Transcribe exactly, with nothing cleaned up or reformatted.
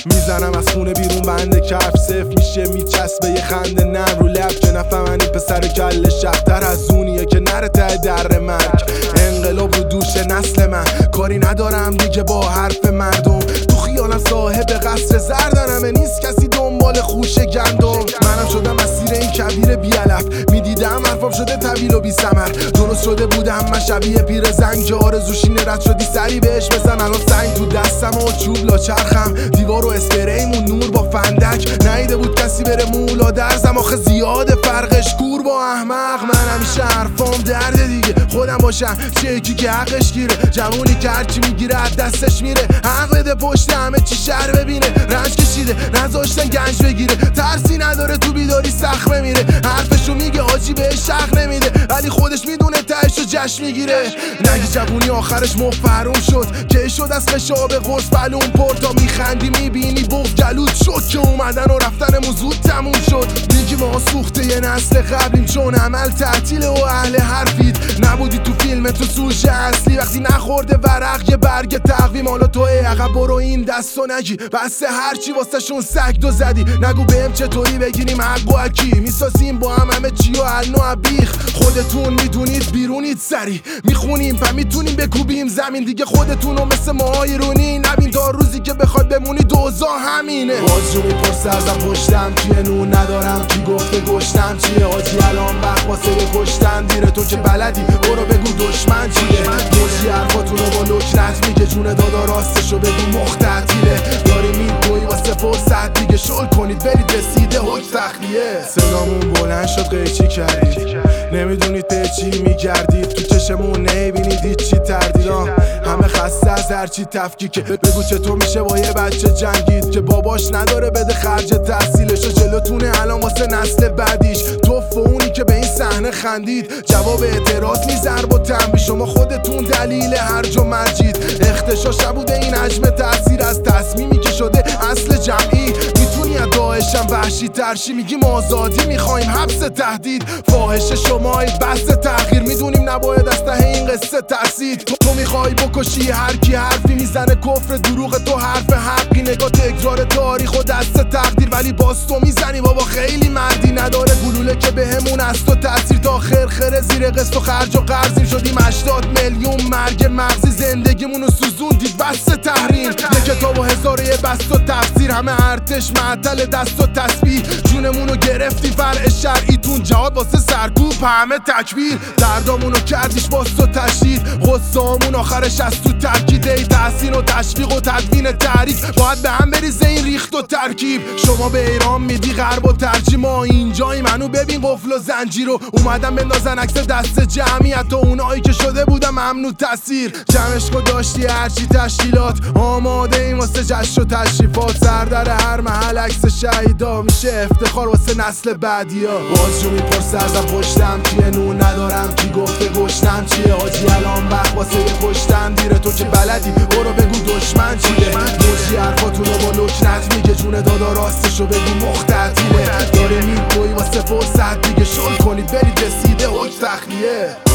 میزنم از خونه بیرون بنده کف صفر میشه میچسبه یه خنده نم رو لب که نفهمن این پسر کل شختر از اونیه که نره ته در مرگ. انقلاب رو دوش نسل من، کاری ندارم دیگه با حرف مردم. تو خیالم صاحب قصر زردنمه، نیست کسی دنبال خوش گندم. منم شدم اسیر این کبیر بی‌علف، میدیدم حرفام شده طویل و بی ثمر. درست شده بودم من شبیه پیر زنگ که آرزوشی رد شدی سری بهش بزن. الان سنگ تو دستم و چوب لا چرخم، دیوار و اسپریمون نور با فندک. نیده بود کسی بره مولا درزم، آخه زیاده فرقش کور با احمق. من همیشه حرفام درده دیگه، خودم باشم چه یکی که حقش گیره. جوونی که هرچی میگیره از دستش میره، حق بده پشت همه چی شر ببینه. رنج کشیده نذاشتن گنج بگیره، ترسی نداره تو بیداری سخت میره. حرفشو میگه آجی بهش حق نمیده، ولی خودش میدونه تهشو جشن میگیره. نگی جوونی آخرش مفروم شد که شد از خشاب قرص بلون پر. تا میخندی میبینی بغض گلود شد که اومدن و رفتن زود تموم شد. میگی ما سوخته یه نسل قبلیم چون عمل تعطیله و اهل حرفید. نبودی تو فیلم تو سوژه اصلی، وقتی نخورده ورق یه برگ تقویم. حالا تو عقب برو این دستو نگی، بسه هرچی واسه شون سگ دو زدی. نگو بهم چطوری بگیریم حق و حکی، میسازیم با هم همه چی و النو بیخ. خودتون میدونید بیرونید سری میخونیم و میتونیم بکوبیم زمین. دیگه خودتونو مثل ماهای رونی نبین، تا روزی که بخواد بمونی دوزا همینه. بازجو میپرسه ازم پشتم کیه، نون ندارم کی گفته گشتم چیه. آجی الان وقت واسه کشتن دیره، تو که بلدی برو بگو دشمن چیه. موجی حرفاتونو با لکنت میگه، جون دادا راستشو بگو مخ تعطیله. داری میدوی واسه فرصت دیگه، شل کنید برید رسیده حک تخلیه. صدامون بلند شد قیچی کردید، نمیدونید به چی میگردید. تو چشمون نمیبینید هیچی تردیدان، همه خسته از هرچی تفکیکه. بگو چطور میشه با یه بچه جنگید که باباش نداره بده خرج تحصیلشو. جلوتونه الان واسه نسل بعدیش، توف اونی که به این صحنه خندید. جواب اعتراض میزر با تنبیه، شما خودتون دلیل هرج و مرجید. اختشاش نبوده این حجم تاثیر از تصمیمی که شده اصل جمعی. میتونی از داعشم وحشی ترشی، میگیم آزادی میخوایم حبس تهدید. فاحش شمایید بس تغییر، میدونیم نباید از ته این قصه ترسید. تو, تو میخوای بکشی هر کی حرفی میزنه کفر دروغ، تو حرف حقی. نگاه تکرار تاریخ و دست تقدیر، ولی باز تو میزنی بابا خیلی مردی. نداره گلوله که بهمون از تو تاثیر، تا خرخره زیر قسط و خرج و قرضیم. شدیم هشتاد میلیون مرگ مغزی، زندگیمونو سوزوندید بس تحریم. یه کتاب و هزار یه بست و تفسیر، همه ارتش معطل دست و تسبیح. جونمونو گرفتی فرع شرعیتون، جهاد واسه سرکوب همه تکبیر. دردامونو کردیش باز تو تشدید، غصه‌امون آخرش از تو ترکید. ای تحسین و تشویق و تدوین تحریک، باید به هم بریزه این ریخت و ترکیب. شما به ایران میدی غرب و ترجیح، ما اینجایی منو ببین قفل و زنجیر رو اومدم بندازن عکس دست جمعی. حتی اونایی که شده بودم ممنوع تاثیر. جمعش کو داشتی هرچی تشکیلات، آماده این واسه جشن و تشریفات. سردر هر محل عکس شهیدا میشه افتخار واسه نسل بعدیا. بازجو میپرسه ازم پشتم کیه، نون ندارم کی گفته گشتم چیه. آجی الان وقت واسه کشتن دیره، تو که بلدی برو بگو دشمن چیه. موجی حرفاتونو با لکنت میگه، جون دادا راستشو بگو مخ تعطیله. داره میدوی واسه فرصت دیگه، شل کنید برید رسیده حک تخلیه.